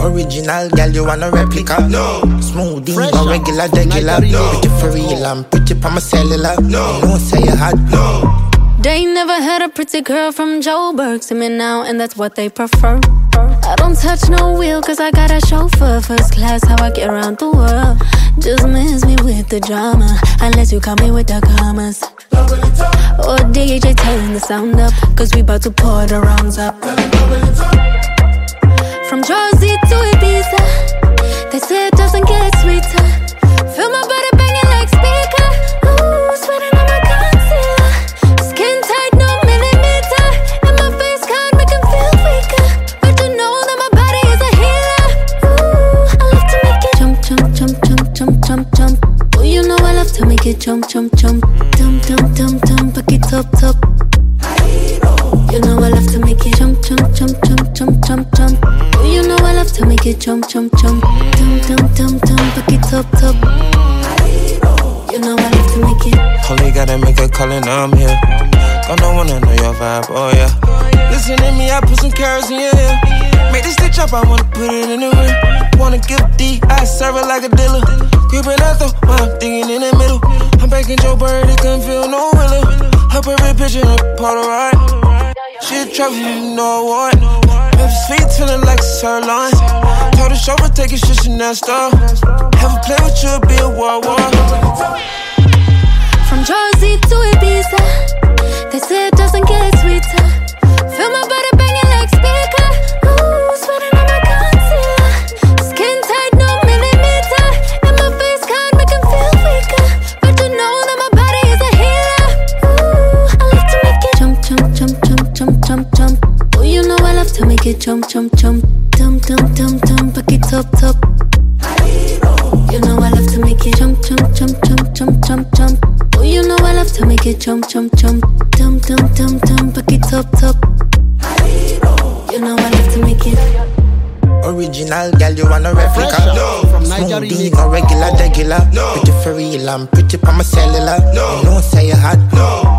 Original girl, you want a replica? No. Smoothie, no regular, regular. Pretty for real, I'm pretty pa my cellular. No. You know say you hot. No. They never had a pretty girl from Joburg. See me now, and that's what they prefer. I don't touch no wheel, cause I got a chauffeur. First class, how I get around the world. Just miss me with the drama, unless you call me with the commas. Or DJ, turn the sound up, cause we bout to pour the wrongs up. From Jersey to Ibiza, they say it doesn't get sweeter. Feel my body banging like speaker. Ooh, sweating on my concealer. Skin tight, no millimeter. And my face can't make him feel weaker. But you know that my body is a healer. Ooh, I love to make it jump, jump, jump, jump, jump, jump, jump. Oh, you know I love to make it jump, jump, jump. Dum, dum, dum, dum, back it up, top. You know I love to make it jump, jump, jump, jump, jump, jump, jump. Oh, you know I love to make it jump, jump, jump. Dum, dum, dum, dum, back it up, top. You know I love to make it. Holy gotta make a call and I'm here. Gonna wanna know your vibe, oh yeah. Listen to me, I put some carrots in your ear. Make this stitch up, I wanna put it in the rear. Wanna give D, I serve it like a dealer. Gripping that though, while I'm thinking in the middle. I'm baking Joe Bird, it couldn't feel no realer. Her every picture, a Polaroid. She a trophy, you know what? Her feet feeling like a sirloin. Told the chauffeur, take your shit, Chanel store. Have a play with you, be a war. From Jersey to Ibiza, they say it doesn't get sweeter. Feel my body banging like speaker. Ooh, sweating on my concealer. Skin tight, no millimeter. And my face can't make him feel weaker. But you know that my body is a healer. Ooh, I love to make it jump, jump, jump, jump, jump, jump, jump. Oh, you know I love to make it jump, jump, jump. Dum, dum, dum, dum, back it up, top. You know I love to make it jump, jump, jump, jump, jump, jump, jump. Oh, you know I love to make it jump, jump, jump. Dum, dum, dum, dum, back it up, top. You know I love to make it. Original girl, you want a replica? No. Smoothie, no regular, regular. No. Pretty for real, I'm pretty pa my cellular. No. You know say you hot. No.